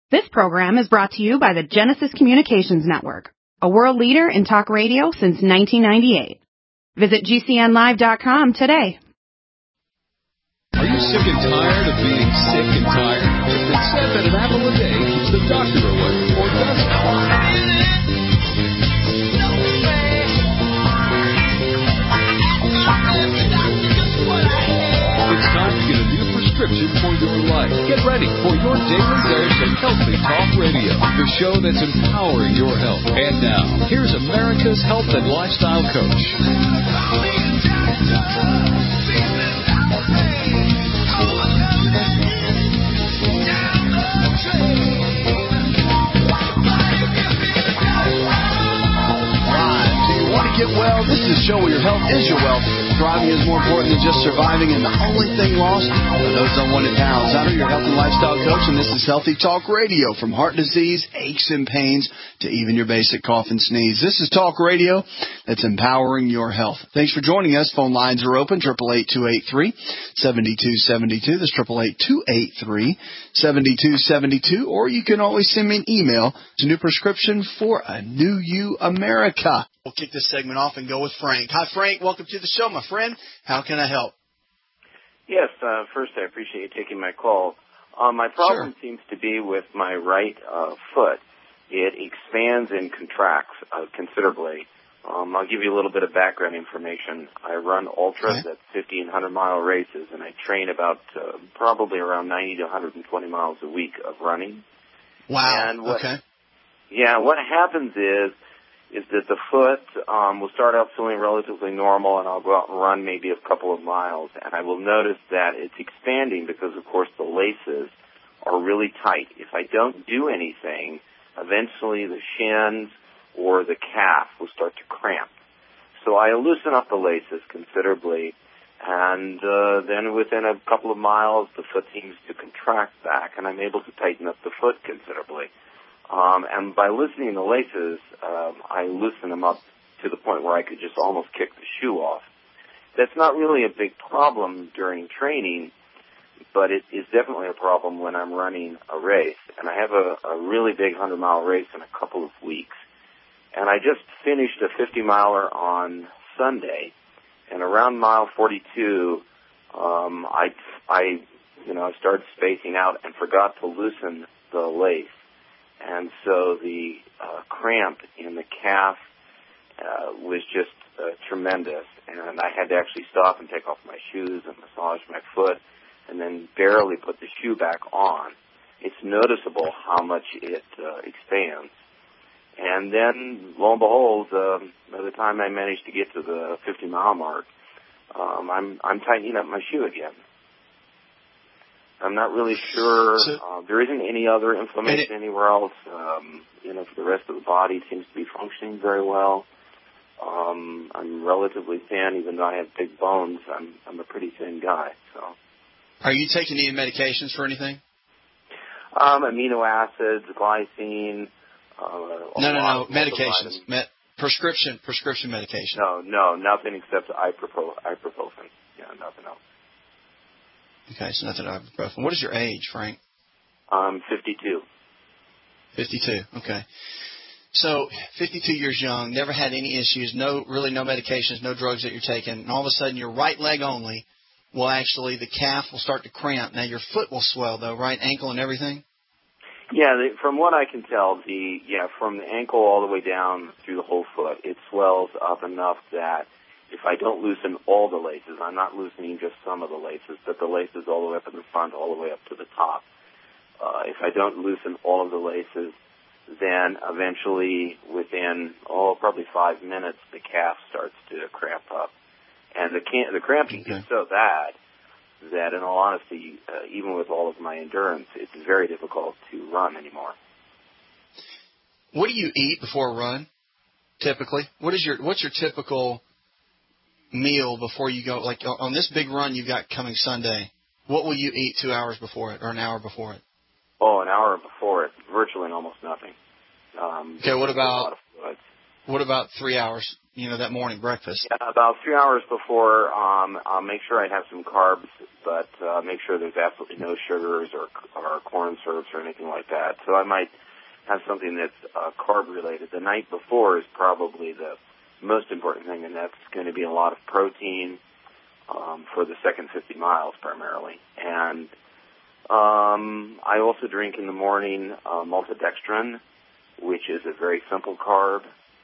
This program is brought to you by the Genesis Communications Network, a world leader in talk radio since 1998. Visit GCNlive.com today. Are you sick and tired of being sick and tired? It's been said that an apple a day keeps the doctor away, or does it? It's time to get a new prescription for your life. Get ready for your daily dose of Healthy Talk Radio, the show that's empowering your health. And now, here's America's health and lifestyle coach. Get well. This is a show where your health is your wealth. Thriving is more important than just surviving, and the only thing lost are those unwanted pounds. I'm your health and lifestyle coach, and this is Healthy Talk Radio. From heart disease, aches and pains, to even your basic cough and sneeze. This is Talk Radio that's empowering your health. Thanks for joining us. Phone lines are open, 888-283-7272. That's 888-283-7272. Or you can always send me an email to New Prescription for a New You America. We'll kick this segment off and go with Frank. Hi, Frank. Welcome to the show, my friend. How can I help? Yes, first I appreciate you taking my call. My problem seems to be with my right foot. It expands and contracts considerably. I'll give you a little bit of background information. I run ultras at 50 and 100-mile races, and I train about probably around 90 to 120 miles a week of running. Wow. And what happens is that the foot will start out feeling relatively normal, and I'll go out and run maybe a couple of miles, and I will notice that it's expanding because, of course, the laces are really tight. If I don't do anything, eventually the shins or the calf will start to cramp. So I loosen up the laces considerably, and then within a couple of miles, the foot seems to contract back, and I'm able to tighten up the foot considerably. And by loosening the laces, I loosen them up to the point where I could just almost kick the shoe off. That's not really a big problem during training, but it is definitely a problem when I'm running a race. And I have a really big 100-mile race in a couple of weeks. And I just finished a 50-miler on Sunday, and around mile 42, I started spacing out and forgot to loosen the lace. And so the cramp in the calf was just tremendous. And I had to actually stop and take off my shoes and massage my foot and then barely put the shoe back on. It's noticeable how much it expands. And then, lo and behold, by the time I managed to get to the 50-mile mark, I'm tightening up my shoe again. I'm not really sure. There isn't any other inflammation anywhere else. For the rest of the body, it seems to be functioning very well. I'm relatively thin, even though I have big bones. I'm a pretty thin guy. So, are you taking any medications for anything? Amino acids, glycine. No. Medications. Prescription medication. No, nothing except ibuprofen. Yeah, nothing else. Okay, so nothing ibuprofen. What is your age, Frank? I'm 52. 52, okay. So, 52 years young, never had any issues, no medications, no drugs that you're taking, and all of a sudden your right leg only the calf will start to cramp. Now your foot will swell, though, right? Ankle and everything? Yeah, from what I can tell, from the ankle all the way down through the whole foot, it swells up enough that if I don't loosen all the laces, I'm not loosening just some of the laces, but the laces all the way up in the front, all the way up to the top. If I don't loosen all of the laces, then eventually within, probably 5 minutes, the calf starts to cramp up. And the cramping gets so bad that, in all honesty, even with all of my endurance, it's very difficult to run anymore. What do you eat before a run, typically? What's your typical meal before you go? Like on this big run you've got coming Sunday, what will you eat 2 hours before it or an hour before it? Oh, an hour before it, virtually almost nothing. Okay, what about What about 3 hours, that morning breakfast? Yeah, about 3 hours before, I'll make sure I have some carbs, but make sure there's absolutely no sugars or corn syrups or anything like that. So I might have something that's carb-related. The night before is probably the most important thing, and that's going to be a lot of protein for the second 50 miles primarily. And I also drink in the morning maltodextrin, which is a very simple carb.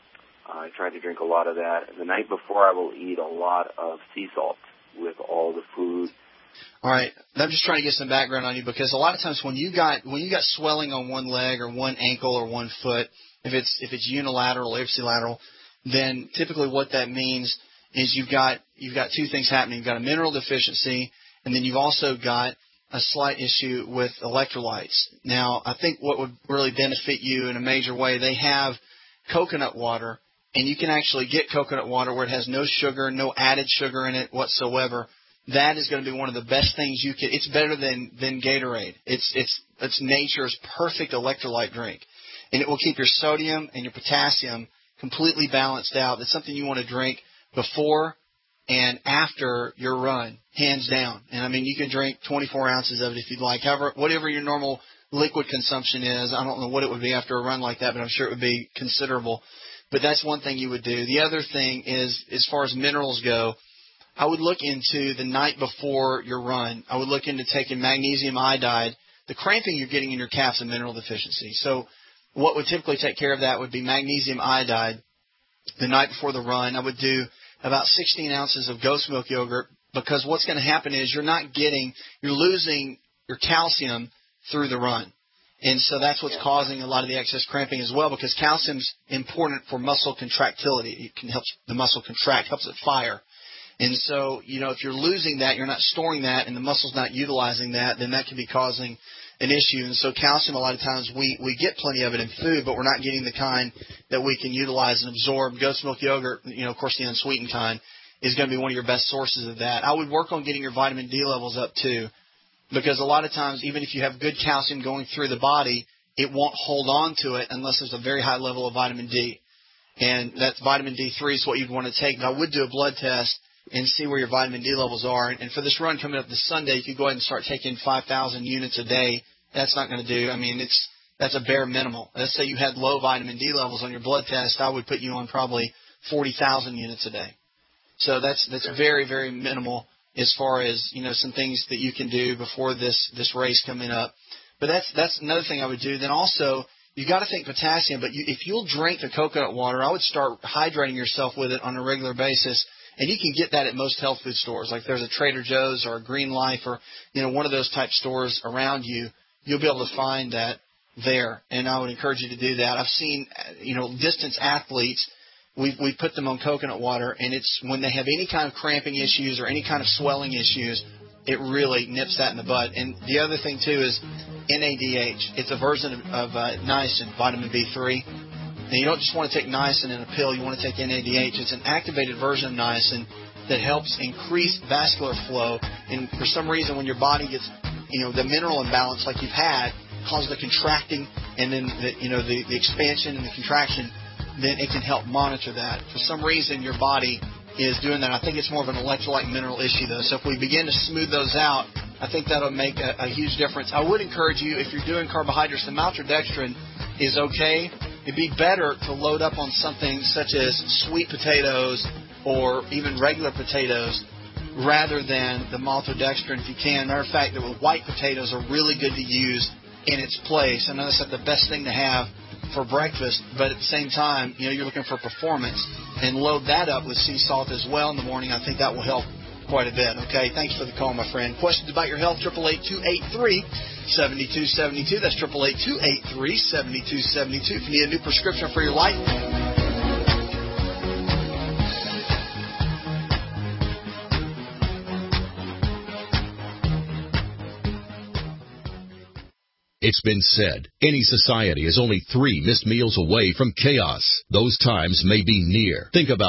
I try to drink a lot of that. The night before, I will eat a lot of sea salt with all the food. All right. I'm just trying to get some background on you, because a lot of times when you got swelling on one leg or one ankle or one foot, if it's unilateral or ipsilateral, then typically what that means is you've got two things happening. You've got a mineral deficiency, and then you've also got a slight issue with electrolytes. Now, I think what would really benefit you in a major way, they have coconut water, and you can actually get coconut water where it has no sugar, no added sugar in it whatsoever. That is going to be one of the best things you can. It's better than Gatorade. It's nature's perfect electrolyte drink, and it will keep your sodium and your potassium completely balanced out. It's something you want to drink before and after your run, hands down. And I mean, you can drink 24 ounces of it if you'd like. However, whatever your normal liquid consumption is, I don't know what it would be after a run like that, but I'm sure it would be considerable. But that's one thing you would do. The other thing is, as far as minerals go, I would look into the night before your run. I would look into taking magnesium iodide. The cramping you're getting in your calf's a mineral deficiency. So what would typically take care of that would be magnesium iodide the night before the run. I would do about 16 ounces of goat's milk yogurt, because what's going to happen is you're losing your calcium through the run. And so that's what's causing a lot of the excess cramping as well, because calcium's important for muscle contractility. It can help the muscle contract, helps it fire. And so, if you're losing that, you're not storing that, and the muscle's not utilizing that, then that can be causing an issue. And so calcium, a lot of times, we get plenty of it in food, but we're not getting the kind that we can utilize and absorb. Goat's milk yogurt, of course, the unsweetened kind, is going to be one of your best sources of that. I would work on getting your vitamin D levels up, too, because a lot of times, even if you have good calcium going through the body, it won't hold on to it unless there's a very high level of vitamin D. And that vitamin D3 is what you'd want to take. But I would do a blood test and see where your vitamin D levels are. And for this run coming up this Sunday, you could go ahead and start taking 5,000 units a day. That's not going to do. I mean, that's a bare minimal. Let's say you had low vitamin D levels on your blood test, I would put you on probably 40,000 units a day. So that's very, very minimal as far as, some things that you can do before this race coming up. But that's another thing I would do. Then also, you got to think potassium, but if you'll drink the coconut water, I would start hydrating yourself with it on a regular basis. And you can get that at most health food stores. Like there's a Trader Joe's or a Green Life or, one of those type stores around you. You'll be able to find that there. And I would encourage you to do that. I've seen, distance athletes, we put them on coconut water, and it's when they have any kind of cramping issues or any kind of swelling issues, it really nips that in the bud. And the other thing, too, is NADH. It's a version of niacin, vitamin B3. And you don't just want to take niacin in a pill. You want to take NADH. It's an activated version of niacin that helps increase vascular flow. And for some reason, when your body gets, the mineral imbalance like you've had, causes the contracting and then the expansion and the contraction, then it can help monitor that. For some reason, your body is doing that. I think it's more of an electrolyte mineral issue, though. So if we begin to smooth those out, I think that'll make a huge difference. I would encourage you, if you're doing carbohydrates, the maltodextrin is okay. It'd be better to load up on something such as sweet potatoes or even regular potatoes rather than the maltodextrin if you can. Matter of fact, the white potatoes are really good to use in its place. I know that's not the best thing to have for breakfast, but at the same time, you're looking for performance, and load that up with sea salt as well in the morning. I think that will help quite a bit. Okay, thanks for the call, my friend. Questions about your health, 888-283-7272. That's 888-283-7272. If you need a new prescription for your life, It's been said, any society is only 3 missed meals away from chaos. Those times may be near. Think about it.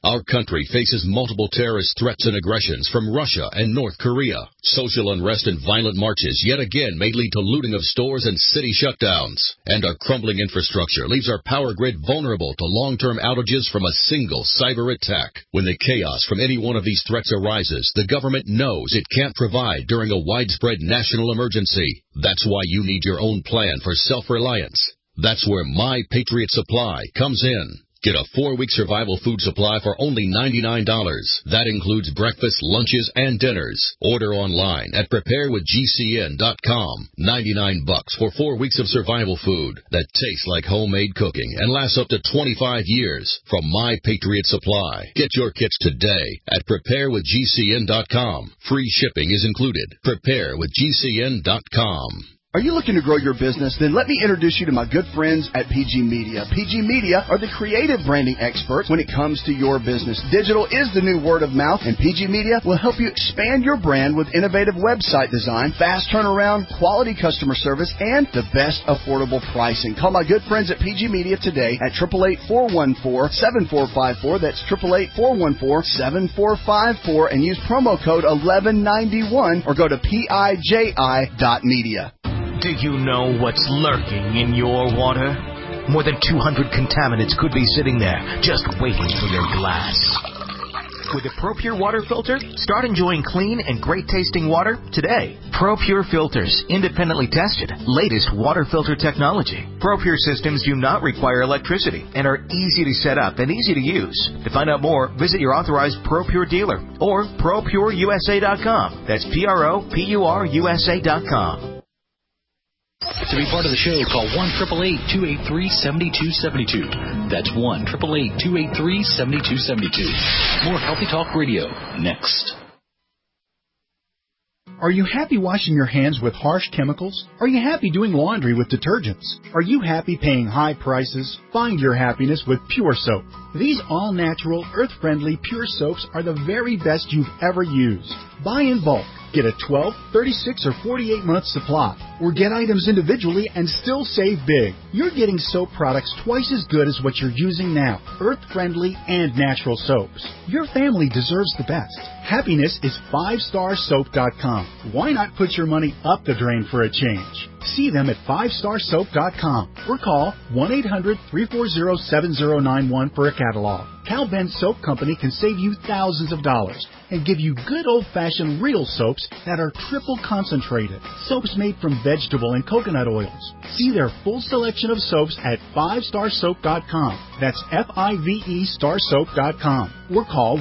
Our country faces multiple terrorist threats and aggressions from Russia and North Korea. Social unrest and violent marches yet again may lead to looting of stores and city shutdowns. And our crumbling infrastructure leaves our power grid vulnerable to long-term outages from a single cyber attack. When the chaos from any one of these threats arises, the government knows it can't provide during a widespread national emergency. That's why you need your own plan for self-reliance. That's where My Patriot Supply comes in. Get a 4-week survival food supply for only $99. That includes breakfast, lunches, and dinners. Order online at preparewithgcn.com. $99 for 4 weeks of survival food that tastes like homemade cooking and lasts up to 25 years from My Patriot Supply. Get your kits today at preparewithgcn.com. Free shipping is included. Preparewithgcn.com. Are you looking to grow your business? Then let me introduce you to my good friends at PG Media. PG Media are the creative branding experts when it comes to your business. Digital is the new word of mouth, and PG Media will help you expand your brand with innovative website design, fast turnaround, quality customer service, and the best affordable pricing. Call my good friends at PG Media today at 888-414-7454. That's 888-414-7454, and use promo code 1191 or go to PIJI.media. Do you know what's lurking in your water? More than 200 contaminants could be sitting there, just waiting for your glass. With a ProPure water filter, start enjoying clean and great-tasting water today. ProPure filters, independently tested, latest water filter technology. ProPure systems do not require electricity and are easy to set up and easy to use. To find out more, visit your authorized ProPure dealer or ProPureUSA.com. That's ProPureUSA.com. To be part of the show, call 1-888-283-7272. That's 1-888-283-7272. More Healthy Talk Radio next. Are you happy washing your hands with harsh chemicals? Are you happy doing laundry with detergents? Are you happy paying high prices? Find your happiness with Pure Soap. These all-natural, earth-friendly Pure Soaps are the very best you've ever used. Buy in bulk. Get a 12, 36, or 48-month supply. Or get items individually and still save big. You're getting soap products twice as good as what you're using now. Earth-friendly and natural soaps. Your family deserves the best. Happiness is 5starsoap.com. Why not put your money up the drain for a change? See them at 5starsoap.com or call 1-800-340-7091 for a catalog. Cal Ben Soap Company can save you thousands of dollars and give you good old-fashioned real soaps that are triple concentrated. Soaps made from vegetable and coconut oils. See their full selection of soaps at 5starsoap.com. That's F-I-V-E starsoap.com. Or call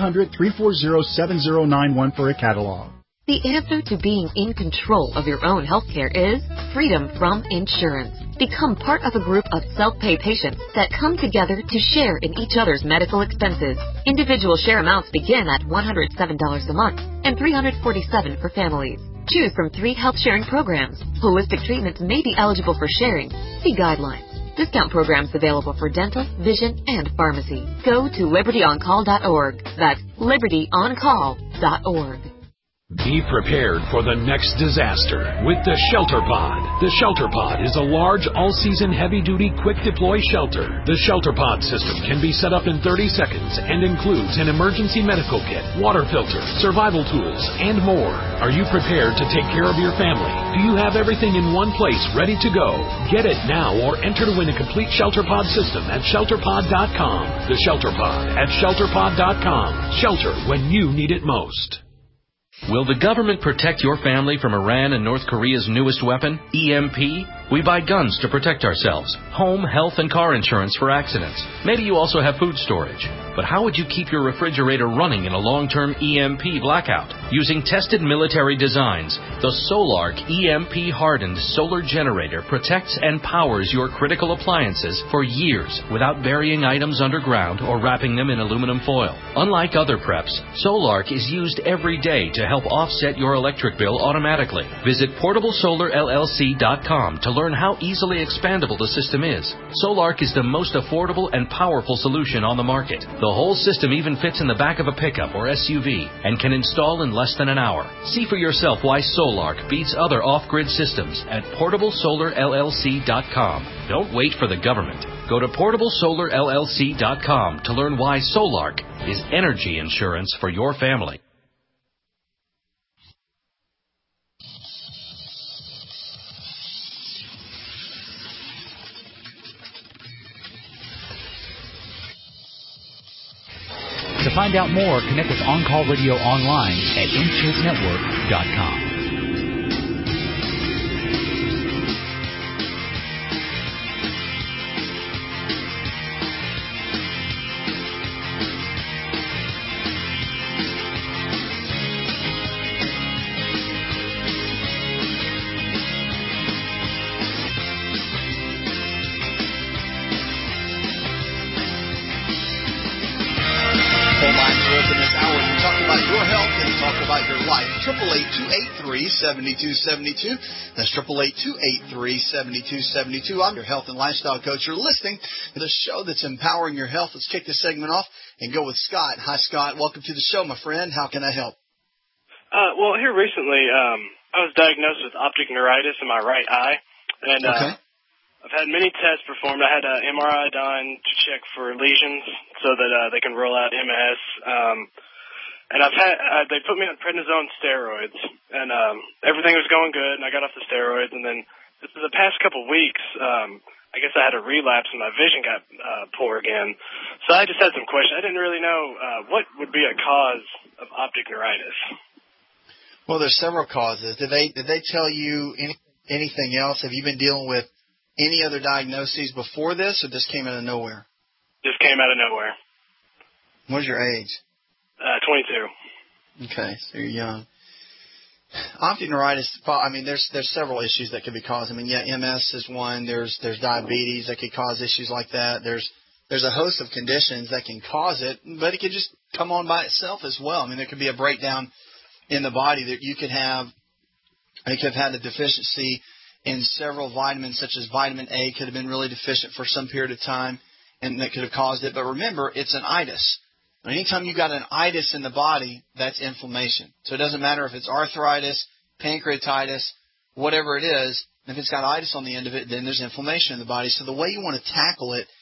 1-800-340-7091 for a catalog. The answer to being in control of your own healthcare is freedom from insurance. Become part of a group of self-pay patients that come together to share in each other's medical expenses. Individual share amounts begin at $107 a month and $347 for families. Choose from 3 health-sharing programs. Holistic treatments may be eligible for sharing. See guidelines. Discount programs available for dental, vision, and pharmacy. Go to libertyoncall.org. That's libertyoncall.org. Be prepared for the next disaster with the Shelter Pod. The Shelter Pod is a large, all-season, heavy-duty, quick-deploy shelter. The Shelter Pod system can be set up in 30 seconds and includes an emergency medical kit, water filter, survival tools, and more. Are you prepared to take care of your family? Do you have everything in one place ready to go? Get it now or enter to win a complete Shelter Pod system at ShelterPod.com. The Shelter Pod at ShelterPod.com. Shelter when you need it most. Will the government protect your family from Iran and North Korea's newest weapon, EMP? We buy guns to protect ourselves, home, health, and car insurance for accidents. Maybe you also have food storage. But how would you keep your refrigerator running in a long-term EMP blackout? Using tested military designs, the Solark EMP-hardened solar generator protects and powers your critical appliances for years without burying items underground or wrapping them in aluminum foil. Unlike other preps, Solark is used every day to help offset your electric bill automatically. Visit PortableSolarLLC.com to learn how easily expandable the system is. Solark is the most affordable and powerful solution on the market. The whole system even fits in the back of a pickup or SUV and can install in less than an hour. See for yourself why Solark beats other off-grid systems at PortableSolarLLC.com. Don't wait for the government. Go to PortableSolarLLC.com to learn why Solark is energy insurance for your family. To find out more, connect with On Call Radio online at InsuranceNetwork.com. That's 888-283-7272. I'm your health and lifestyle coach. You're listening to the show that's empowering your health. Let's kick this segment off and go with Scott. Hi, Scott. Welcome to the show, my friend. How can I help? Well, here recently, I was diagnosed with optic neuritis in my right eye, and I've had many tests performed. I had an MRI done to check for lesions so that they can roll out MS. And they put me on prednisone steroids, and everything was going good, and I got off the steroids, and then the past couple of weeks, I guess I had a relapse and my vision got poor again. So I just had some questions. I didn't really know what would be a cause of optic neuritis. Well, there's several causes. Did they tell you anything else? Have you been dealing with any other diagnoses before this, or this came out of nowhere? Just came out of nowhere. What's your age? 22. Okay, so you're young. Optic neuritis, I mean, there's several issues that could be caused. I mean, yeah, MS is one. There's diabetes that could cause issues like that. There's a host of conditions that can cause it, but it could just come on by itself as well. I mean, there could be a breakdown in the body that you could have. You could have had a deficiency in several vitamins, such as vitamin A could have been really deficient for some period of time, and that could have caused it. But remember, it's an itis. Anytime you got an itis in the body, that's inflammation. So it doesn't matter if it's arthritis, pancreatitis, whatever it is. If it's got itis on the end of it, then there's inflammation in the body. So the way you want to tackle it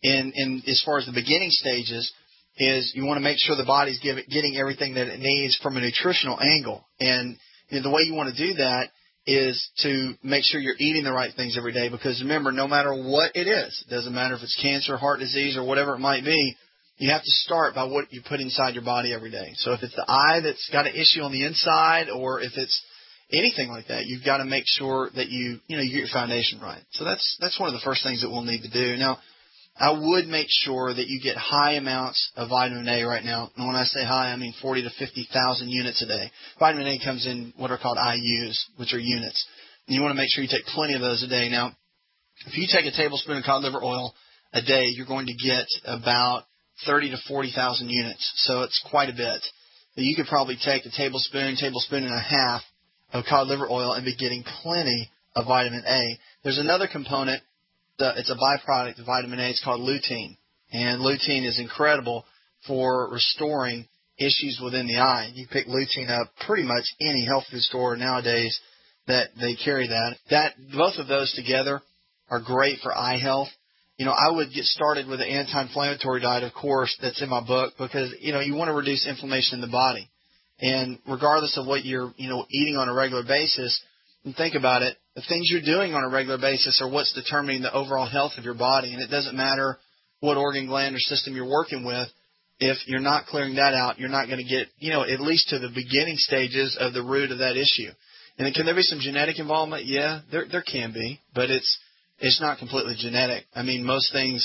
in as far as the beginning stages is you want to make sure the body's getting everything that it needs from a nutritional angle. And the way you want to do that is to make sure you're eating the right things every day, because remember, no matter what it is, it doesn't matter if it's cancer, heart disease, or whatever it might be, you have to start by what you put inside your body every day. So if it's the eye that's got an issue on the inside, or if it's anything like that, you've got to make sure that you get your foundation right. So that's one of the first things that we'll need to do. Now, I would make sure that you get high amounts of vitamin A right now. And when I say high, I mean 40 to 50,000 units a day. Vitamin A comes in what are called IUs, which are units. And you want to make sure you take plenty of those a day. Now, if you take a tablespoon of cod liver oil a day, you're going to get about 30 to 40,000 units. So it's quite a bit. You could probably take a tablespoon and a half of cod liver oil and be getting plenty of vitamin A. There's another component. It's a byproduct of vitamin A. It's called lutein. And lutein is incredible for restoring issues within the eye. You pick lutein up pretty much any health food store nowadays that they carry that. Both of those together are great for eye health. I would get started with an anti-inflammatory diet, of course, that's in my book, because, you want to reduce inflammation in the body. And regardless of what you're, eating on a regular basis, and think about it, the things you're doing on a regular basis are what's determining the overall health of your body. And it doesn't matter what organ, gland, or system you're working with. If you're not clearing that out, you're not going to get, at least to the beginning stages of the root of that issue. And can there be some genetic involvement? Yeah, there can be, but it's not completely genetic. I mean, most things,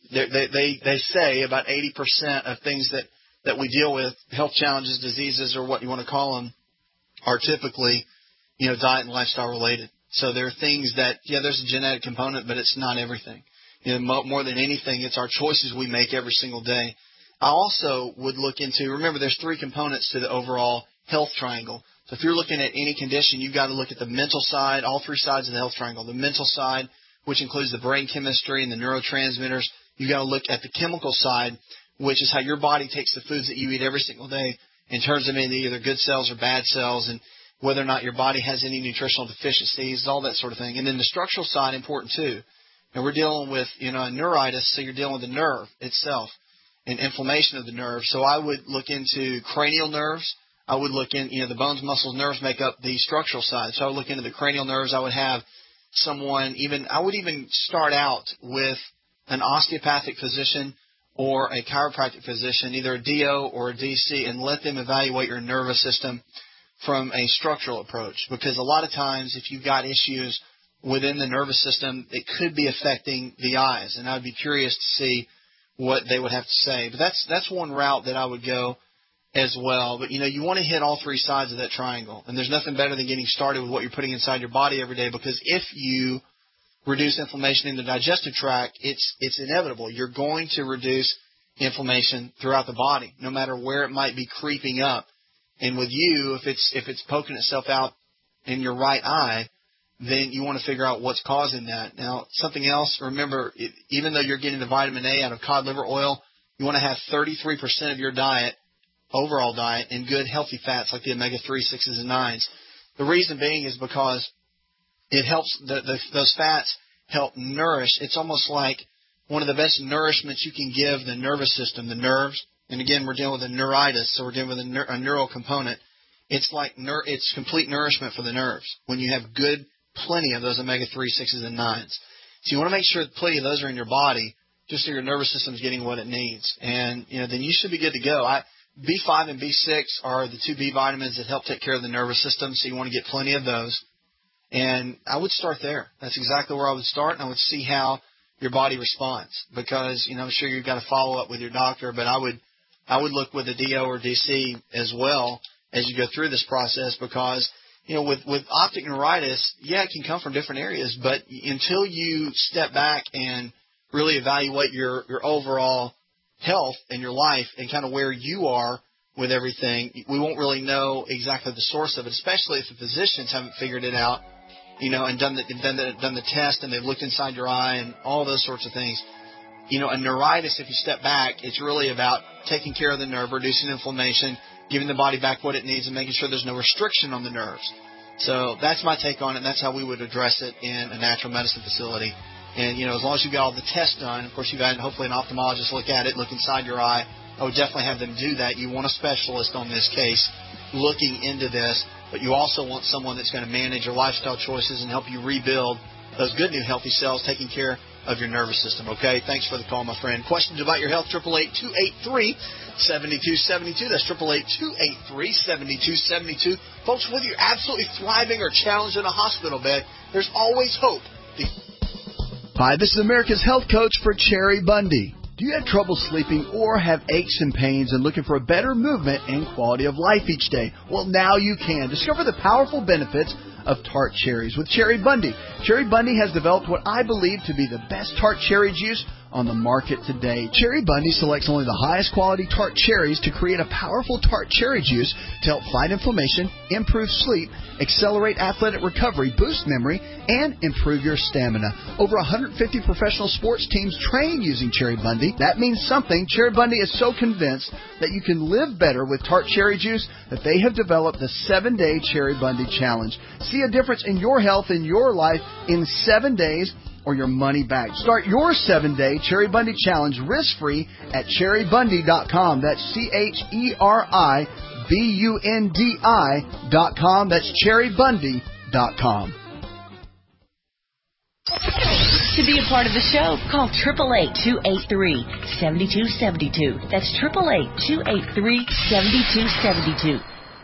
they say about 80% of things that we deal with, health challenges, diseases, or what you want to call them, are typically, diet and lifestyle related. So there are things that, there's a genetic component, but it's not everything. More than anything, it's our choices we make every single day. I also would look into, remember, there's three components to the overall health triangle. So if you're looking at any condition, you've got to look at the mental side, all three sides of the health triangle. The mental side, which includes the brain chemistry and the neurotransmitters. You've got to look at the chemical side, which is how your body takes the foods that you eat every single day in terms of either good cells or bad cells, and whether or not your body has any nutritional deficiencies, all that sort of thing. And then the structural side, important too. And we're dealing with, a neuritis, so you're dealing with the nerve itself and inflammation of the nerve. So I would look into cranial nerves. I would look in, the bones, muscles, nerves make up the structural side. So I would look into the cranial nerves. I would have someone I would even start out with an osteopathic physician or a chiropractic physician, either a DO or a DC, and let them evaluate your nervous system from a structural approach. Because a lot of times if you've got issues within the nervous system, it could be affecting the eyes. And I'd be curious to see what they would have to say. But that's one route that I would go as well. But, you want to hit all three sides of that triangle. And there's nothing better than getting started with what you're putting inside your body every day, because if you reduce inflammation in the digestive tract, it's inevitable. You're going to reduce inflammation throughout the body, no matter where it might be creeping up. And with you, if it's poking itself out in your right eye, then you want to figure out what's causing that. Now, something else, remember, even though you're getting the vitamin A out of cod liver oil, you want to have 33% of your diet, overall diet, in good healthy fats like the omega-3, 6s, and 9s. The reason being is because it helps, those fats help nourish. It's almost like one of the best nourishments you can give the nervous system, the nerves. And again, we're dealing with a neuritis, so we're dealing with a neural component. It's like it's complete nourishment for the nerves when you have plenty of those omega-3, 6s, and 9s. So you want to make sure that plenty of those are in your body, just so your nervous system is getting what it needs. And, then you should be good to go. B5 and B6 are the two B vitamins that help take care of the nervous system, so you want to get plenty of those. And I would start there. That's exactly where I would start, and I would see how your body responds. Because, I'm sure you've got to follow up with your doctor, but I would look with a DO or DC as well as you go through this process, because, with optic neuritis, it can come from different areas, but until you step back and really evaluate your overall health and your life and kind of where you are with everything, we won't really know exactly the source of it, especially if the physicians haven't figured it out, and done the test and they've looked inside your eye and all those sorts of things. A neuritis, if you step back, it's really about taking care of the nerve, reducing inflammation, giving the body back what it needs, and making sure there's no restriction on the nerves. So that's my take on it, and that's how we would address it in a natural medicine facility. And, as long as you got all the tests done, of course you've had hopefully an ophthalmologist look at it, look inside your eye. I would definitely have them do that. You want a specialist on this case looking into this, but you also want someone that's going to manage your lifestyle choices and help you rebuild those good new healthy cells, taking care of your nervous system. Okay, thanks for the call, my friend. Questions about your health, 888-283-7272. That's 888-283-7272. Folks, whether you're absolutely thriving or challenged in a hospital bed, there's always hope. Hi, this is America's Health Coach for Cherry Bundy. Do you have trouble sleeping or have aches and pains and looking for a better movement and quality of life each day? Well, now you can. Discover the powerful benefits of tart cherries with Cherry Bundy. Cherry Bundy has developed what I believe to be the best tart cherry juice on the market today. Cherry Bundy selects only the highest quality tart cherries to create a powerful tart cherry juice to help fight inflammation, improve sleep, accelerate athletic recovery, boost memory, and improve your stamina. Over 150 professional sports teams train using Cherry Bundy. That means something. Cherry Bundy is so convinced that you can live better with tart cherry juice that they have developed the 7-Day Cherry Bundy Challenge. See a difference in your health and your life in 7 days or your money back. Start your 7-Day Cherry Bundy Challenge risk-free at cherrybundy.com. That's CHERIBUNDI.com. That's cherrybundy.com. To be a part of the show, call 888-283-7272. That's 888-283-7272.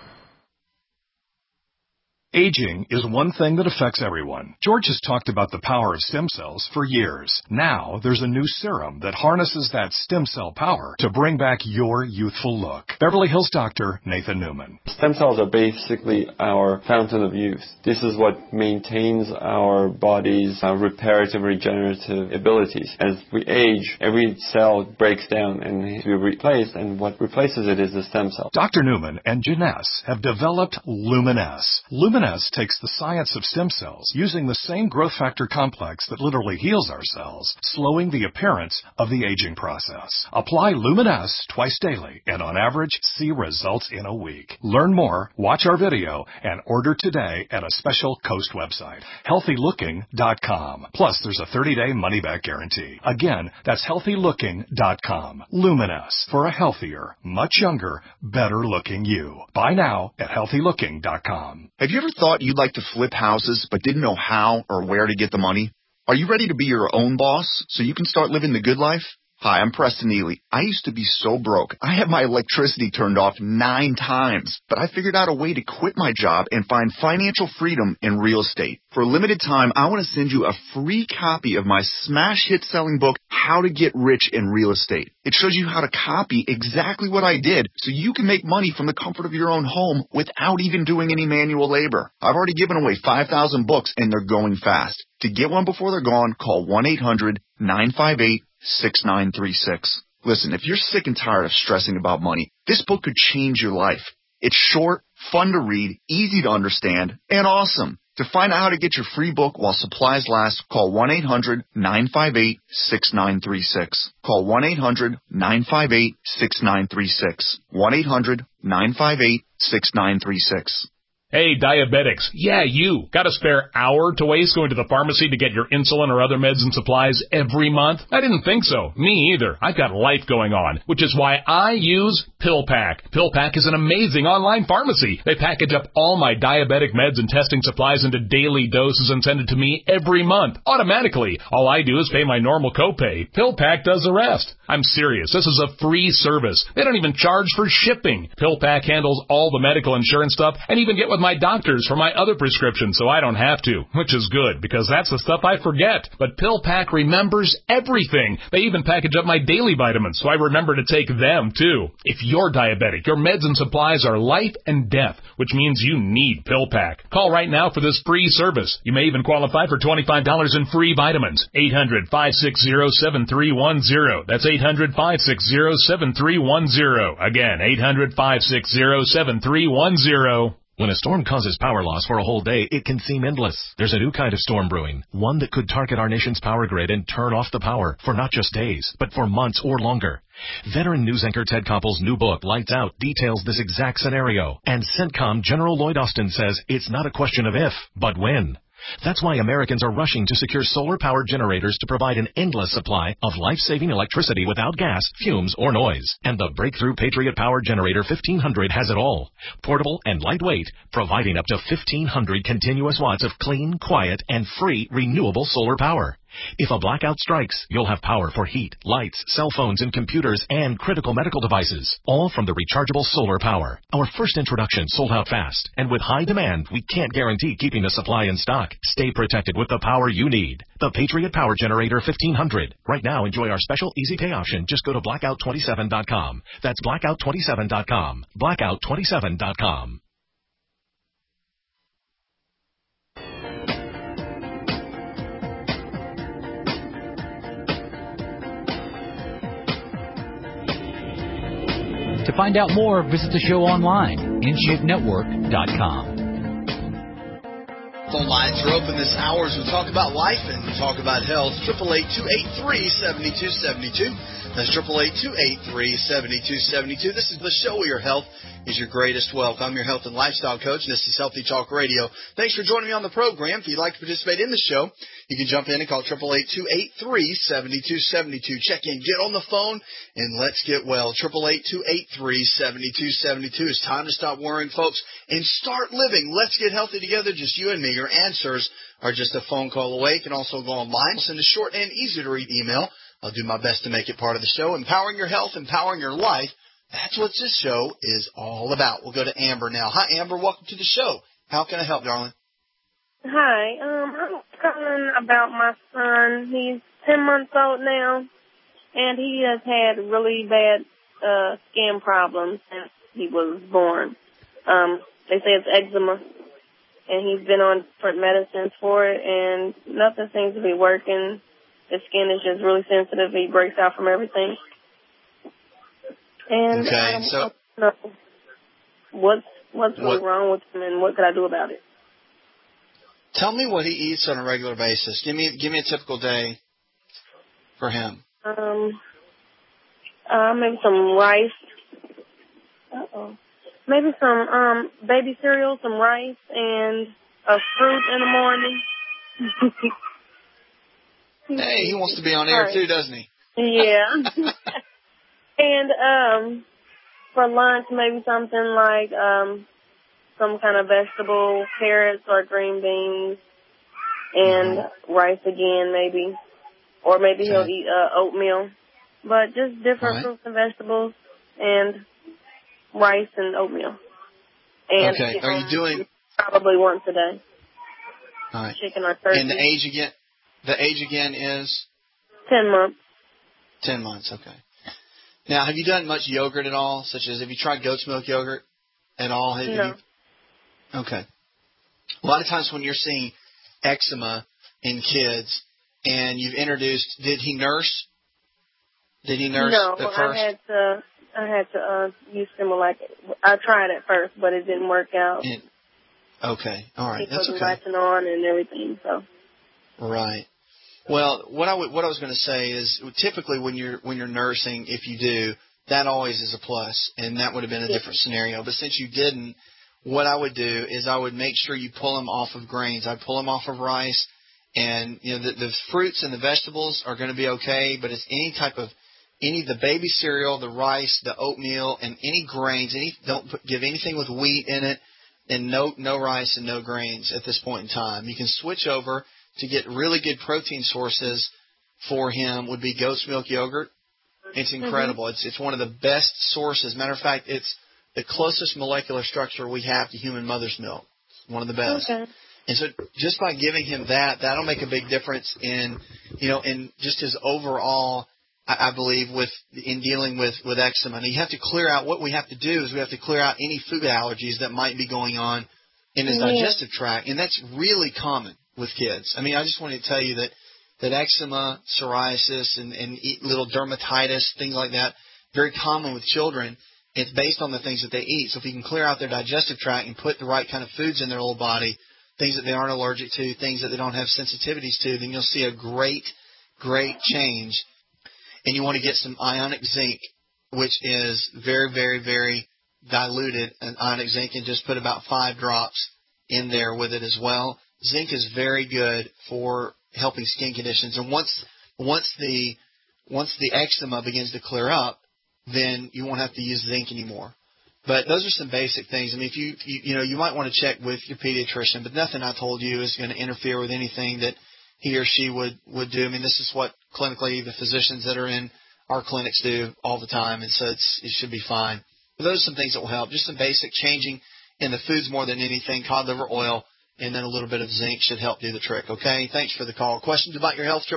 Aging is one thing that affects everyone. George has talked about the power of stem cells for years. Now, there's a new serum that harnesses that stem cell power to bring back your youthful look. Beverly Hills doctor Nathan Newman. Stem cells are basically our fountain of youth. This is what maintains our body's reparative, regenerative abilities. As we age, every cell breaks down and needs to be replaced, and what replaces it is the stem cell. Dr. Newman and Janess have developed Luminesce. Luminesce Luminesce takes the science of stem cells using the same growth factor complex that literally heals our cells, slowing the appearance of the aging process. Apply Luminesce twice daily and on average see results in a week. Learn more, watch our video, and order today at a special Coast website, healthylooking.com. Plus, there's a 30-day money-back guarantee. Again, that's healthylooking.com. Luminesce, for a healthier, much younger, better-looking you. Buy now at healthylooking.com. Have you ever thought you'd like to flip houses but didn't know how or where to get the money? Are you ready to be your own boss so you can start living the good life? Hi, I'm Preston Ely. I used to be so broke. I had my electricity turned off 9 times, but I figured out a way to quit my job and find financial freedom in real estate. For a limited time, I want to send you a free copy of my smash hit selling book, How to Get Rich in Real Estate. It shows you how to copy exactly what I did so you can make money from the comfort of your own home without even doing any manual labor. I've already given away 5,000 books and they're going fast. To get one before they're gone, call 1-800-958-6936. Listen, if you're sick and tired of stressing about money, this book could change your life. It's short, fun to read, easy to understand, and awesome. To find out how to get your free book while supplies last, call 1-800-958-6936. Call 1-800-958-6936. 1-800-958-6936. Hey, diabetics. Yeah, you. Got a spare hour to waste going to the pharmacy to get your insulin or other meds and supplies every month? I didn't think so. Me either. I've got life going on, which is why I use PillPack. PillPack is an amazing online pharmacy. They package up all my diabetic meds and testing supplies into daily doses and send it to me every month, automatically. All I do is pay my normal copay. PillPack does the rest. I'm serious. This is a free service. They don't even charge for shipping. PillPack handles all the medical insurance stuff and even get with my doctors for my other prescriptions so I don't have to, which is good because that's the stuff I forget. But PillPack remembers everything. They even package up my daily vitamins so I remember to take them too. If you're diabetic, your meds and supplies are life and death, which means you need PillPack. Call right now for this free service. You may even qualify for $25 in free vitamins. 800-560-7310. That's 800-560-7310. Again, 800-560-7310. When a storm causes power loss for a whole day, it can seem endless. There's a new kind of storm brewing, one that could target our nation's power grid and turn off the power for not just days, but for months or longer. Veteran news anchor Ted Koppel's new book, Lights Out, details this exact scenario. And CENTCOM General Lloyd Austin says it's not a question of if, but when. That's why Americans are rushing to secure solar-powered generators to provide an endless supply of life-saving electricity without gas, fumes, or noise. And the breakthrough Patriot Power Generator 1500 has it all. Portable and lightweight, providing up to 1,500 continuous watts of clean, quiet, and free renewable solar power. If a blackout strikes, you'll have power for heat, lights, cell phones, and computers, and critical medical devices, all from the rechargeable solar power. Our first introduction sold out fast, and with high demand, we can't guarantee keeping the supply in stock. Stay protected with the power you need. The Patriot Power Generator 1500. Right now, enjoy our special easy pay option. Just go to blackout27.com. That's blackout27.com. Blackout27.com. To find out more, visit the show online, InShapeNetwork.com. Phone lines are open this hour as we talk about life and talk about health. 888-283-7272. That's 888-283-7272. This is the show where your health is your greatest wealth. I'm your health and lifestyle coach, and this is Healthy Talk Radio. Thanks for joining me on the program. If you'd like to participate in the show, you can jump in and call 888-283-7272. Check in, get on the phone, and let's get well. 888-283-7272. It's time to stop worrying, folks, and start living. Let's get healthy together, just you and me. Your answers are just a phone call away. You can also go online. Send a short and easy-to-read email. I'll do my best to make it part of the show. Empowering your health, empowering your life. That's what this show is all about. We'll go to Amber now. Hi, Amber. Welcome to the show. How can I help, darling? Hi. I'm calling about my son. He's 10 months old now, and he has had really bad skin problems since he was born. They say it's eczema, and he's been on different medicines for it, and nothing seems to be working. His skin is just really sensitive. He breaks out from everything. And okay, I don't know what's going wrong with him and what could I do about it. Tell me what he eats on a regular basis. Give me a typical day for him. Maybe some rice. Maybe some baby cereal, some rice, and a fruit in the morning. Hey, he wants to be on air too, doesn't he? Yeah. And for lunch, maybe something like some kind of vegetable, carrots or green beans, and rice again, maybe. Or maybe he'll eat oatmeal. But just different fruits and vegetables and rice and oatmeal. And are you doing probably once a day? All right. Chicken or turkey. And the age again is 10 months. 10 months, okay. Now, have you done much yogurt at all? Such as, have you tried goat's milk yogurt at all? No. Okay. A lot of times when you're seeing eczema in kids and you've introduced, did he nurse? No, at first? I had to use Similac. I tried at first, but it didn't work out. Okay, all right, he that's wasn't okay. latching on and everything, so. Right. Well, what I was going to say is, typically when you're nursing, if you do, that always is a plus, and that would have been a different scenario. But since you didn't, what I would do is I would make sure you pull him off of grains. I'd pull him off of rice, and the fruits and the vegetables are going to be okay, but it's any of the baby cereal, the rice, the oatmeal, and any grains. Don't give anything with wheat in it, and no rice and no grains at this point in time. You can switch over to get really good protein sources for him. Would be goat's milk yogurt. It's incredible. It's one of the best sources. Matter of fact, it's the closest molecular structure we have to human mother's milk. One of the best. Okay. And so just by giving him that'll make a big difference in just his overall, I believe, in dealing with eczema. And you have to clear out, what we have to do is we have to clear out any food allergies that might be going on in his digestive tract. And that's really common with kids. I mean, I just wanted to tell you that eczema, psoriasis, and little dermatitis, things like that, very common with children. It's based on the things that they eat. So if you can clear out their digestive tract and put the right kind of foods in their little body, things that they aren't allergic to, things that they don't have sensitivities to, then you'll see a great, great change. And you want to get some ionic zinc, which is very, very, very diluted. And ionic zinc, and just put about 5 drops in there with it as well. Zinc is very good for helping skin conditions. And once the eczema begins to clear up, then you won't have to use zinc anymore. But those are some basic things. I mean, if you might want to check with your pediatrician, but nothing I told you is going to interfere with anything that he or she would do. I mean, this is what clinically the physicians that are in our clinics do all the time, and so it should be fine. But those are some things that will help. Just some basic changing in the foods more than anything, cod liver oil, and then a little bit of zinc should help do the trick, okay? Thanks for the call. Questions about your health,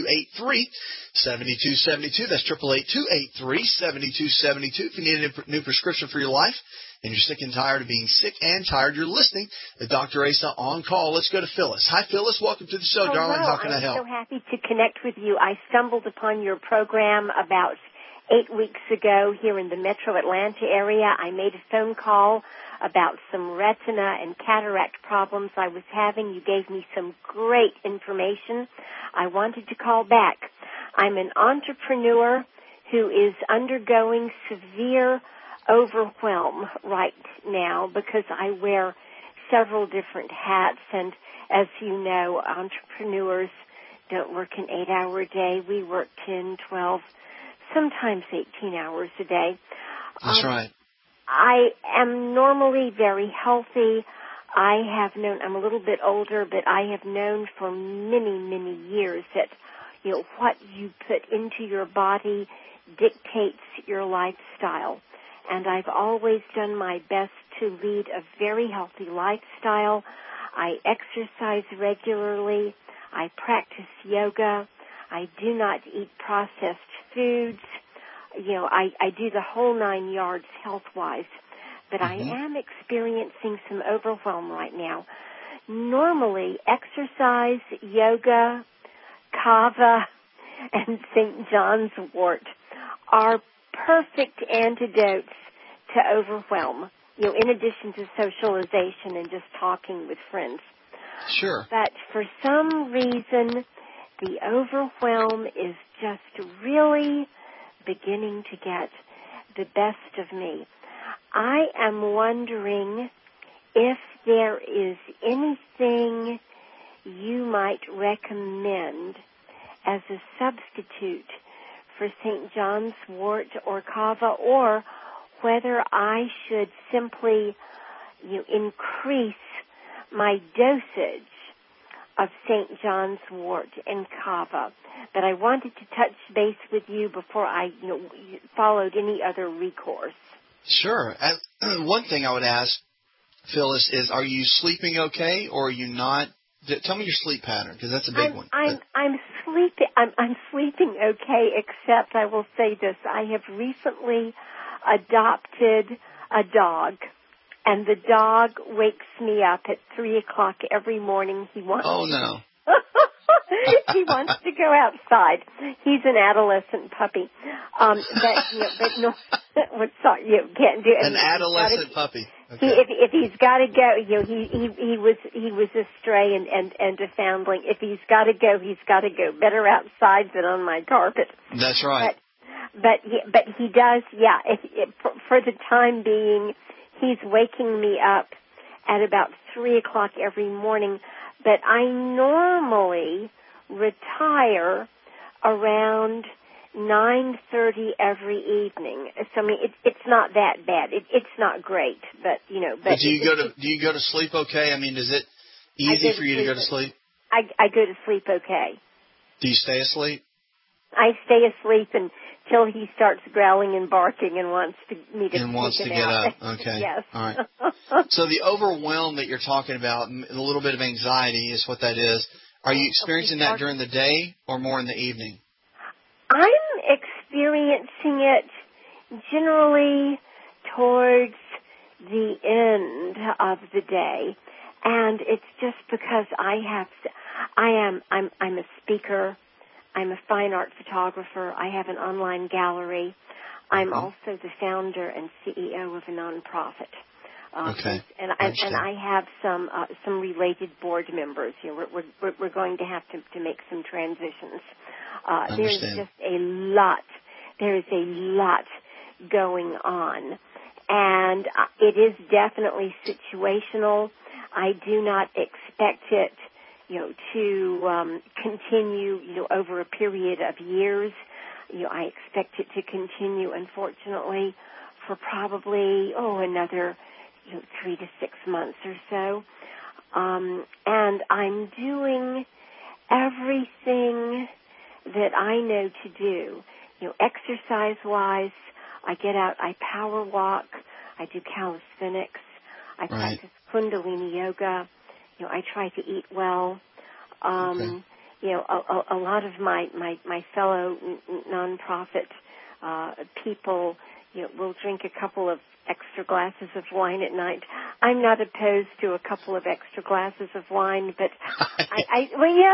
888-283-7272. That's 888-283-7272. If you need a new prescription for your life and you're sick and tired of being sick and tired, you're listening to Dr. Asa On Call. Let's go to Phyllis. Hi, Phyllis. Welcome to the show, darling. How can I help? I'm so happy to connect with you. I stumbled upon your program about 8 weeks ago here in the metro Atlanta area. I made a phone call about some retina and cataract problems I was having. You gave me some great information. I wanted to call back. I'm an entrepreneur who is undergoing severe overwhelm right now because I wear several different hats, and as you know, entrepreneurs don't work an 8-hour day. We work 10, 12, sometimes 18 hours a day. That's right. I am normally very healthy. I'm a little bit older, but I have known for many, many years that, what you put into your body dictates your lifestyle. And I've always done my best to lead a very healthy lifestyle. I exercise regularly. I practice yoga. I do not eat processed foods. I do the whole 9 yards health-wise, but I am experiencing some overwhelm right now. Normally, exercise, yoga, kava, and St. John's wort are perfect antidotes to overwhelm, in addition to socialization and just talking with friends. Sure. But for some reason, the overwhelm is just really beginning to get the best of me. I am wondering if there is anything you might recommend as a substitute for St. John's wort or kava, or whether I should simply increase my dosage of St. John's wort and kava. But I wanted to touch base with you before I followed any other recourse. Sure. One thing I would ask, Phyllis, is are you sleeping okay or are you not? Tell me your sleep pattern, because that's a big one. I'm sleeping okay, except I will say this. I have recently adopted a dog, and the dog wakes me up at 3 o'clock every morning. He wants he wants to go outside. He's an adolescent puppy. But no, sorry, you can't do it. An adolescent puppy. Okay. If he's got to go, he was a stray and a foundling. If he's got to go, he's got to go. Better outside than on my carpet. That's right. But he does, yeah. For the time being, he's waking me up at about 3 o'clock every morning. But I normally retire around 9:30 every evening. So I mean, it's not that bad. It's not great, but But do you go to sleep okay? I mean, is it easy for you to go to sleep? I go to sleep okay. Do you stay asleep? I stay asleep until he starts growling and barking and wants to get up. Okay. Yes. All right. So the overwhelm that you're talking about, a little bit of anxiety is what that is. Are you experiencing that during the day or more in the evening? I'm experiencing it generally towards the end of the day, and it's just because I'm a speaker. I'm a fine art photographer. I have an online gallery. I'm also the founder and CEO of a nonprofit. Okay. And I have some related board members. We're going to have to make some transitions. There's just a lot. There is a lot going on, and it is definitely situational. I do not expect it to continue, over a period of years. I expect it to continue, unfortunately, for probably, another, 3 to 6 months or so. And I'm doing everything that I know to do. Exercise-wise, I get out, I power walk, I do calisthenics, I practice Kundalini yoga. I try to eat well. A lot of my fellow nonprofit people, will drink a couple of extra glasses of wine at night. I'm not opposed to a couple of extra glasses of wine, but I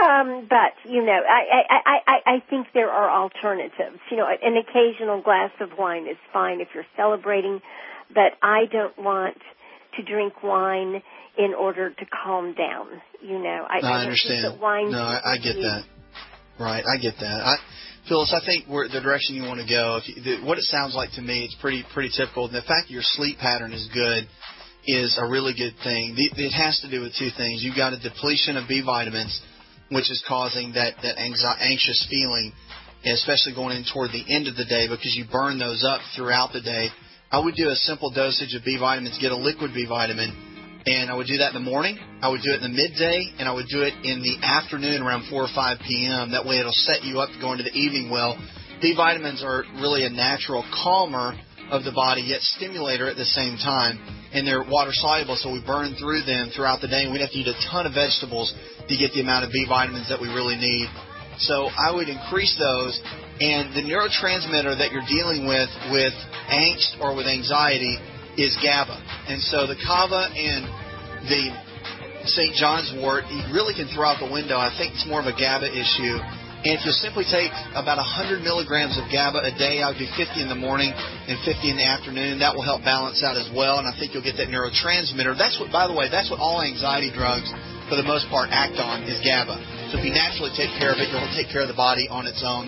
think there are alternatives. An occasional glass of wine is fine if you're celebrating, but I don't want to drink wine in order to calm down. I understand. Think that wine I get that. Right, I get that. Phyllis, I think the direction you want to go, what it sounds like to me, it's pretty typical. And the fact that your sleep pattern is good is a really good thing. It has to do with two things. You've got a depletion of B vitamins, which is causing that anxious feeling, especially going in toward the end of the day because you burn those up throughout the day. I would do a simple dosage of B vitamins, get a liquid B vitamin, and I would do that in the morning, I would do it in the midday, and I would do it in the afternoon around 4 or 5 p.m. That way it'll set you up to go into the evening well. B vitamins are really a natural calmer of the body, yet stimulator at the same time. And they're water-soluble, so we burn through them throughout the day, and we'd have to eat a ton of vegetables to get the amount of B vitamins that we really need. So I would increase those, and the neurotransmitter that you're dealing with angst or with anxiety is GABA. And so the kava and the St. John's wort, you really can throw out the window. I think it's more of a GABA issue. And if you simply take about 100 milligrams of GABA a day, I would do 50 in the morning and 50 in the afternoon. That will help balance out as well, and I think you'll get that neurotransmitter. That's what, by the way, that's what all anxiety drugs for the most part, act on is GABA. So if you naturally take care of it, you'll take care of the body on its own.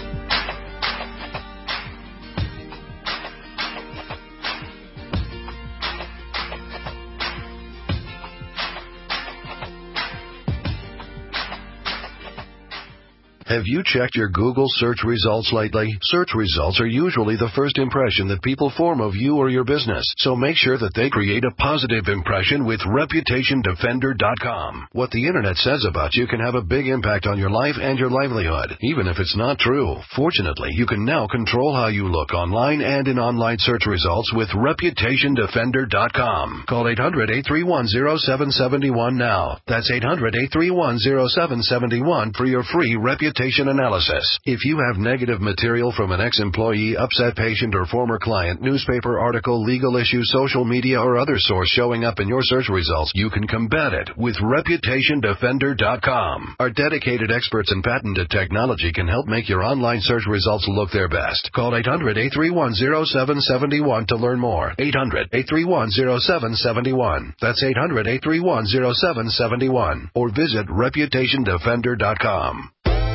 Have you checked your Google search results lately? Search results are usually the first impression that people form of you or your business, so make sure that they create a positive impression with ReputationDefender.com. What the Internet says about you can have a big impact on your life and your livelihood, even if it's not true. Fortunately, you can now control how you look online and in online search results with ReputationDefender.com. Call 800-831-0771 now. That's 800-831-0771 for your free reputation analysis. If you have negative material from an ex-employee, upset patient, or former client, newspaper article, legal issue, social media, or other source showing up in your search results, you can combat it with ReputationDefender.com. Our dedicated experts in patented technology can help make your online search results look their best. Call 800-831-0771 to learn more. 800-831-0771. That's 800-831-0771. Or visit ReputationDefender.com.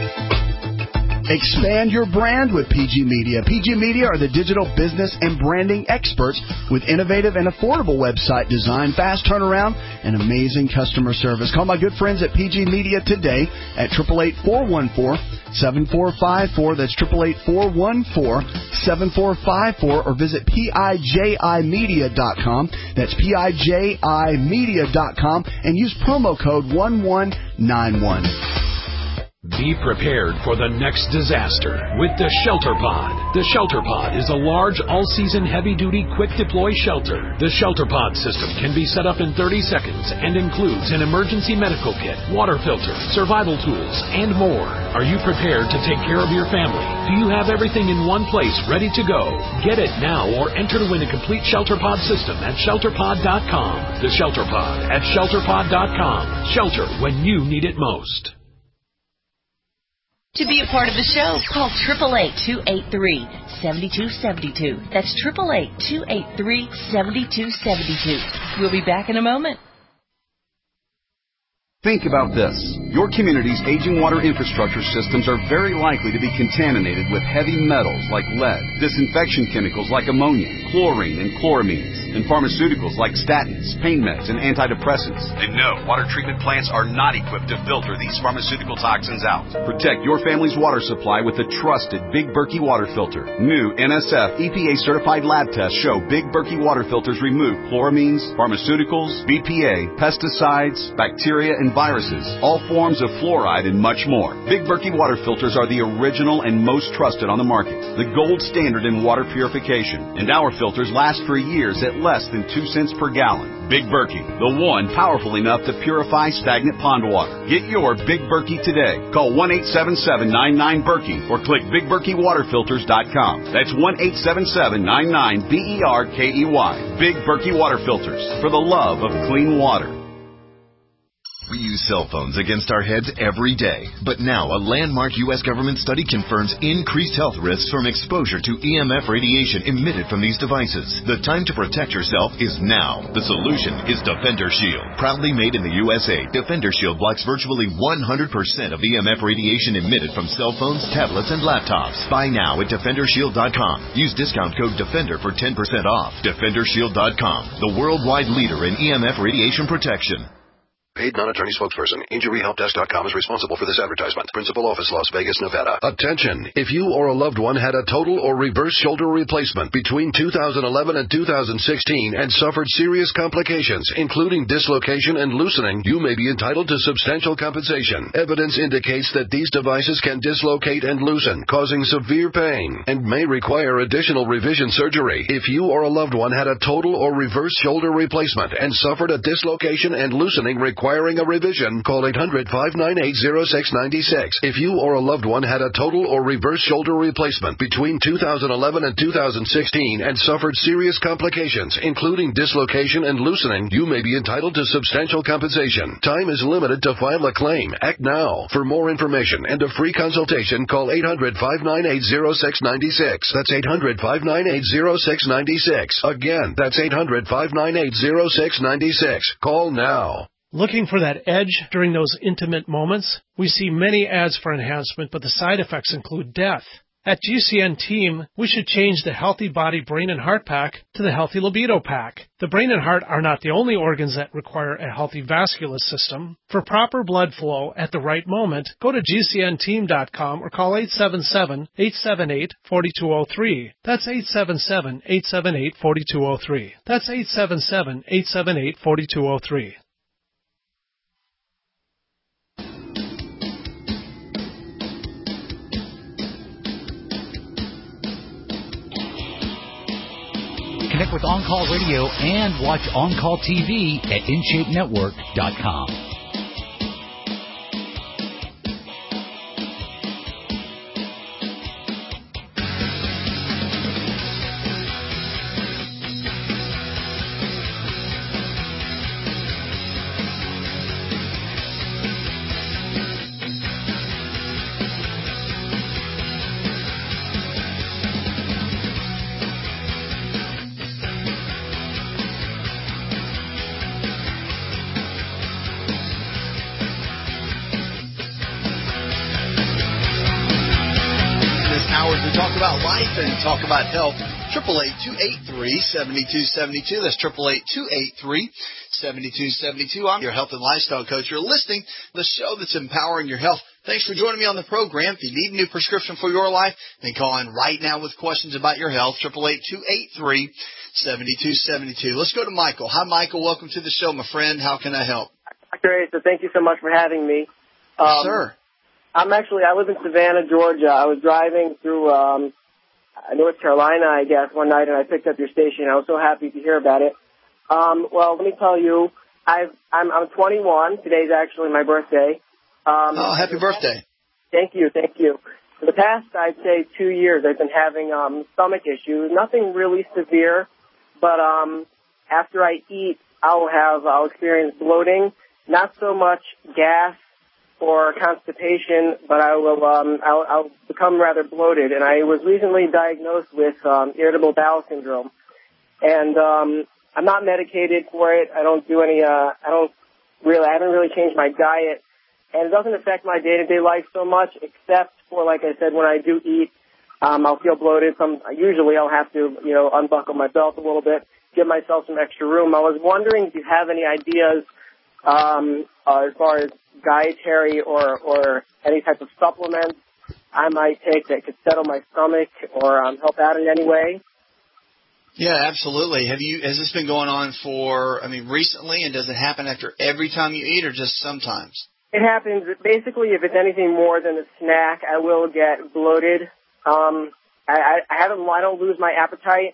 Expand your brand with PG Media. PG Media are the digital business and branding experts with innovative and affordable website design, fast turnaround, and amazing customer service. Call my good friends at PG Media today at 888-414-7454. That's 888-414-7454, or visit PIJImedia.com. That's PIJImedia.com, and use promo code 1191. Be prepared for the next disaster with the Shelter Pod. The Shelter Pod is a large, all-season, heavy-duty, quick-deploy shelter. The Shelter Pod system can be set up in 30 seconds and includes an emergency medical kit, water filter, survival tools, and more. Are you prepared to take care of your family? Do you have everything in one place ready to go? Get it now or enter to win a complete Shelter Pod system at ShelterPod.com. The Shelter Pod at ShelterPod.com. Shelter when you need it most. To be a part of the show, call 888-283-7272. That's 888-283-7272. We'll be back in a moment. Think about this. Your community's aging water infrastructure systems are very likely to be contaminated with heavy metals like lead, disinfection chemicals like ammonia, chlorine, and chloramines, and pharmaceuticals like statins, pain meds, and antidepressants. And no, water treatment plants are not equipped to filter these pharmaceutical toxins out. Protect your family's water supply with the trusted Big Berkey water filter. New NSF EPA-certified lab tests show Big Berkey water filters remove chloramines, pharmaceuticals, BPA, pesticides, bacteria, and viruses, all forms of fluoride, and much more. Big Berkey water filters are the original and most trusted on the market, the gold standard in water purification, and our filters last for years at less than 2 cents per gallon. Big Berkey, the one powerful enough to purify stagnant pond water. Get your Big Berkey today. Call 1-877-99-BERKEY or click BigBerkeyWaterFilters.com. That's 1-877-99-BERKEY. Big Berkey Water Filters, for the love of clean water. We use cell phones against our heads every day. But now a landmark U.S. government study confirms increased health risks from exposure to EMF radiation emitted from these devices. The time to protect yourself is now. The solution is Defender Shield. Proudly made in the USA, Defender Shield blocks virtually 100% of EMF radiation emitted from cell phones, tablets, and laptops. Buy now at DefenderShield.com. Use discount code DEFENDER for 10% off. DefenderShield.com, the worldwide leader in EMF radiation protection. Paid non-attorney spokesperson. InjuryHelpDesk.com is responsible for this advertisement. Principal office, Las Vegas, Nevada. Attention! If you or a loved one had a total or reverse shoulder replacement between 2011 and 2016 and suffered serious complications, including dislocation and loosening, you may be entitled to substantial compensation. Evidence indicates that these devices can dislocate and loosen, causing severe pain, and may require additional revision surgery. If you or a loved one had a total or reverse shoulder replacement and suffered a dislocation and loosening requiring a revision, call 800-598-0696. If you or a loved one had a total or reverse shoulder replacement between 2011 and 2016 and suffered serious complications, including dislocation and loosening, you may be entitled to substantial compensation. Time is limited to file a claim. Act now. For more information and a free consultation, call 800-598-0696. That's 800-598-0696. Again, that's 800-598-0696. Call now. Looking for that edge during those intimate moments? We see many ads for enhancement, but the side effects include death. At GCN Team, we should change the Healthy Body, Brain, and Heart Pack to the Healthy Libido Pack. The brain and heart are not the only organs that require a healthy vascular system. For proper blood flow at the right moment, go to GCNteam.com or call 877-878-4203. That's 877-878-4203. That's 877-878-4203. Connect with On Call Radio and watch On Call TV at InShapeNetwork.com. Talk about health. 888-283-7272. That's 888-283-7272. I'm your health and lifestyle coach. You're listening to the show that's empowering your health. Thanks for joining me on the program. If you need a new prescription for your life, then call in right now with questions about your health. 888-283-7272. Let's go to Michael. Hi, Michael. Welcome to the show, my friend. How can I help? Dr. Asa, thank you so much for having me. Yes, sir. I live in Savannah, Georgia. I was driving through North Carolina, I guess, one night, and I picked up your station. I was so happy to hear about it. Well, let me tell you, I'm 21. Today's actually my birthday. Happy birthday. Thank you. For the past, I'd say 2 years, I've been having stomach issues. Nothing really severe, but after I eat, I'll experience bloating. Not so much gas or constipation, but I'll become rather bloated. And I was recently diagnosed with irritable bowel syndrome, and I'm not medicated for it. I don't do any. I haven't really changed my diet, and it doesn't affect my day-to-day life so much, except for, like I said, when I do eat, I'll feel bloated. Usually I'll have to, unbuckle my belt a little bit, give myself some extra room. I was wondering if you have any ideas as far as dietary or any type of supplements I might take that could settle my stomach or help out in any way. Yeah, absolutely. Has this been going on recently, and does it happen after every time you eat or just sometimes? It happens. Basically, if it's anything more than a snack, I will get bloated. I don't lose my appetite.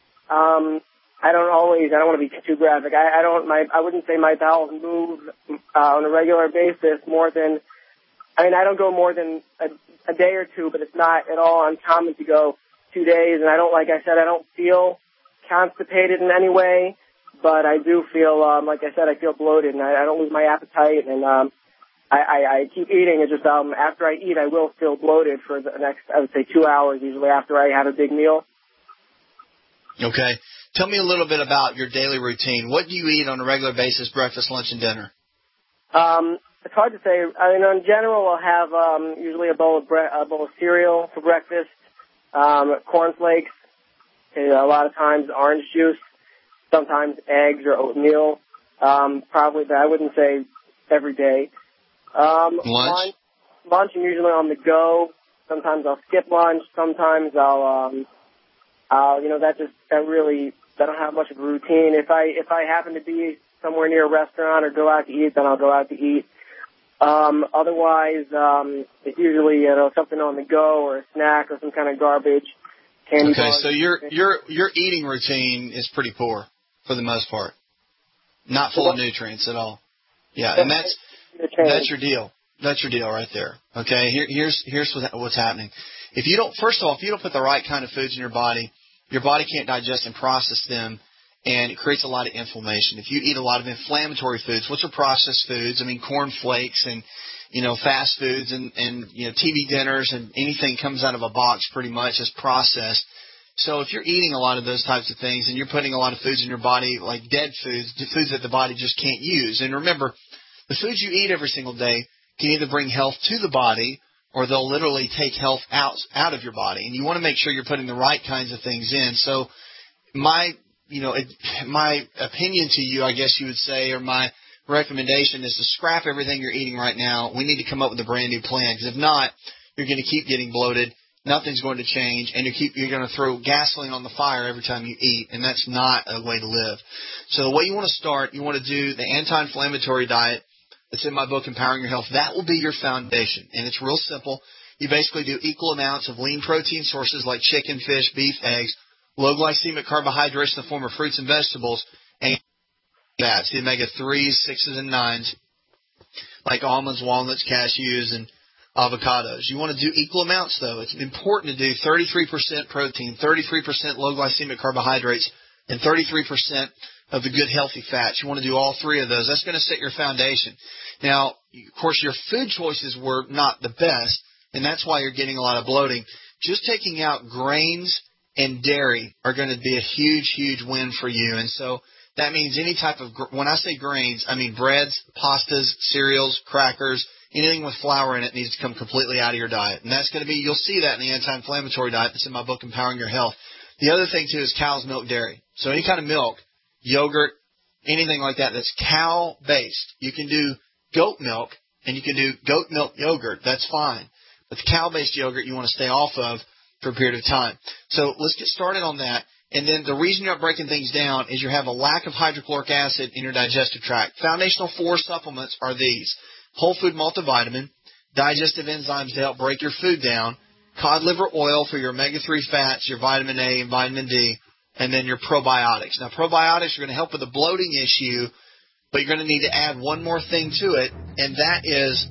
I don't want to be too graphic. I wouldn't say my bowels move on a regular basis more than, I don't go more than a day or two, but it's not at all uncommon to go 2 days. And I don't feel constipated in any way, but I do feel, I feel bloated, and I don't lose my appetite, and I keep eating. It's just after I eat, I will feel bloated for the next, I would say, 2 hours usually after I have a big meal. Okay. Tell me a little bit about your daily routine. What do you eat on a regular basis, breakfast, lunch, and dinner? It's hard to say. In general, I'll have usually a bowl of cereal for breakfast, cornflakes, and a lot of times orange juice, sometimes eggs or oatmeal. Probably, but I wouldn't say every day. Lunch? Lunch, I'm usually on the go. Sometimes I'll skip lunch. Sometimes I don't have much of a routine. If I happen to be somewhere near a restaurant or go out to eat, then I'll go out to eat. Otherwise, it's usually something on the go or a snack or some kind of garbage. Candy bars. So your eating routine is pretty poor for the most part, not full of nutrients at all. Yeah, and that's your deal. That's your deal right there. Okay, here's what's happening. If you don't put the right kind of foods in your body can't digest and process them, and it creates a lot of inflammation. If you eat a lot of inflammatory foods, which are processed foods, corn flakes and, fast foods and TV dinners and anything comes out of a box pretty much is processed, So if you're eating a lot of those types of things and you're putting a lot of foods in your body, like dead foods, foods that the body just can't use, and remember, the foods you eat every single day can either bring health to the body or they'll literally take health out of your body. And you want to make sure you're putting the right kinds of things in. So my opinion to you, I guess you would say, or my recommendation is to scrap everything you're eating right now. We need to come up with a brand new plan, because if not, you're going to keep getting bloated. Nothing's going to change, and you're going to throw gasoline on the fire every time you eat, and that's not a way to live. So the way you want to start, you want to do the anti-inflammatory diet that's in my book, Empowering Your Health. That will be your foundation, and it's real simple. You basically do equal amounts of lean protein sources like chicken, fish, beef, eggs, low glycemic carbohydrates in the form of fruits and vegetables, and fats, the omega-3s, 6s, and 9s, like almonds, walnuts, cashews, and avocados. You want to do equal amounts, though. It's important to do 33% protein, 33% low glycemic carbohydrates, and 33% of the good healthy fats. You want to do all three of those. That's going to set your foundation. Now, of course, your food choices were not the best, and that's why you're getting a lot of bloating. Just taking out grains and dairy are going to be a huge, huge win for you. And so that means any type of, when I say grains, I mean breads, pastas, cereals, crackers, anything with flour in it needs to come completely out of your diet. And that's going to be, you'll see that in the anti-inflammatory diet that's in my book, Empowering Your Health. The other thing, too, is cow's milk dairy. So any kind of milk, yogurt, anything like that that's cow-based. You can do goat milk, and you can do goat milk yogurt. That's fine. But the cow-based yogurt you want to stay off of for a period of time. So let's get started on that. And then the reason you're not breaking things down is you have a lack of hydrochloric acid in your digestive tract. Foundational 4 supplements are these: whole food multivitamin, digestive enzymes to help break your food down, cod liver oil for your omega-3 fats, your vitamin A and vitamin D, and then your probiotics. Now, probiotics are going to help with the bloating issue, but you're going to need to add one more thing to it, and that is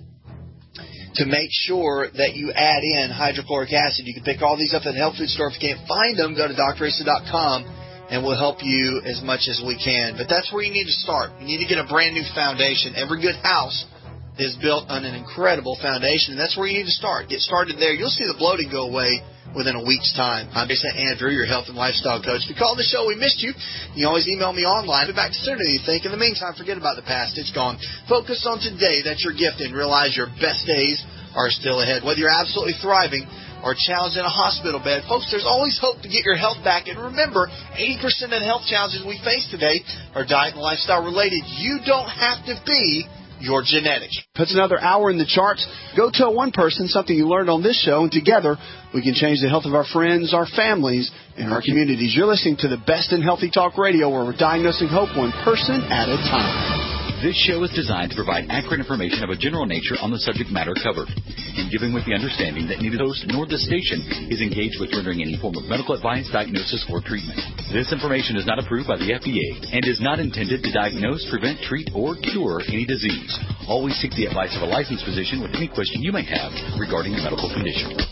to make sure that you add in hydrochloric acid. You can pick all these up at the health food store. If you can't find them, go to drasa.com, and we'll help you as much as we can. But that's where you need to start. You need to get a brand new foundation. Every good house is built on an incredible foundation, and that's where you need to start. Get started there. You'll see the bloating go away within a week's time. I'm just Andrew, your health and lifestyle coach. If you called the show, we missed you. You can always email me online. Be back sooner than you think. In the meantime, forget about the past. It's gone. Focus on today. That's your gift, and realize your best days are still ahead. Whether you're absolutely thriving or challenged in a hospital bed, folks, there's always hope to get your health back. And remember, 80% of the health challenges we face today are diet and lifestyle related. You don't have to be your genetics. Puts another hour in the charts. Go tell one person something you learned on this show, and together we can change the health of our friends, our families, and our communities. You're listening to the best in Healthy Talk Radio, where we're diagnosing hope one person at a time. This show is designed to provide accurate information of a general nature on the subject matter covered, and given with the understanding that neither the host nor the station is engaged with rendering any form of medical advice, diagnosis, or treatment. This information is not approved by the FDA and is not intended to diagnose, prevent, treat, or cure any disease. Always seek the advice of a licensed physician with any question you may have regarding a medical condition.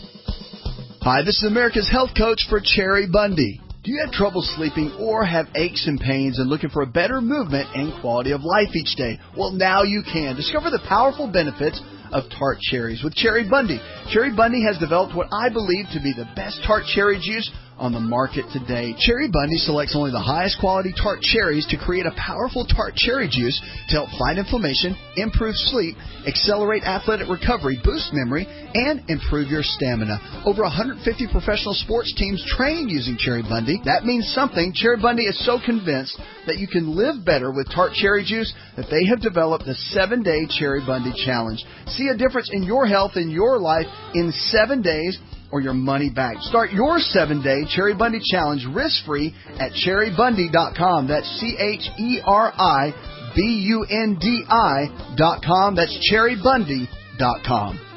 Hi, this is America's Health Coach for Cherry Bundy. Do you have trouble sleeping or have aches and pains and looking for a better movement and quality of life each day? Well, now you can. Discover the powerful benefits of tart cherries with Cherry Bundy. Cherry Bundy has developed what I believe to be the best tart cherry juice on the market today. Cherry Bundy selects only the highest quality tart cherries to create a powerful tart cherry juice to help fight inflammation, improve sleep, accelerate athletic recovery, boost memory, and improve your stamina. Over 150 professional sports teams train using Cherry Bundy. That means something. Cherry Bundy is so convinced that you can live better with tart cherry juice that they have developed the 7-Day Cherry Bundy Challenge. See a difference in your health and your life in 7 days, or your money back. Start your 7-Day Cherry Bundy Challenge risk-free at cherrybundy.com. That's CherryBundi.com. That's cherrybundy.com.